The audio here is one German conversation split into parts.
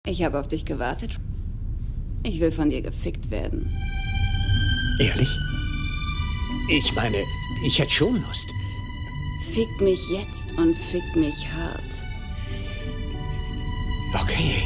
Ich habe auf dich gewartet. Ich will von dir gefickt werden. Ehrlich? Ich meine, ich hätte schon Lust. Fick mich jetzt und fick mich hart. Okay.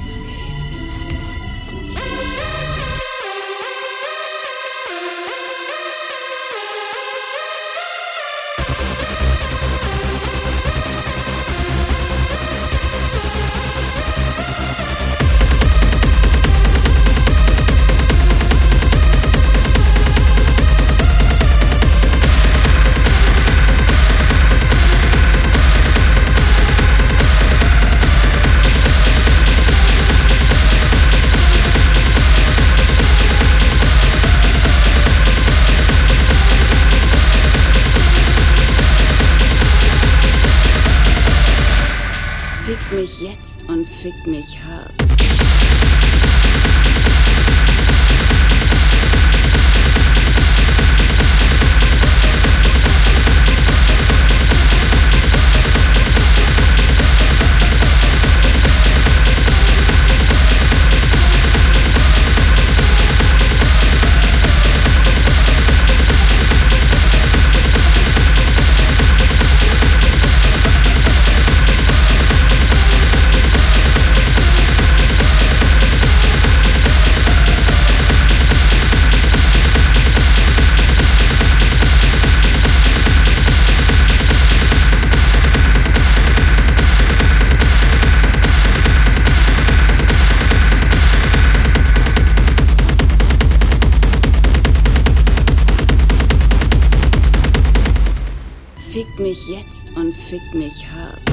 Fick mich jetzt und fick mich hart. Fick mich jetzt und fick mich hart.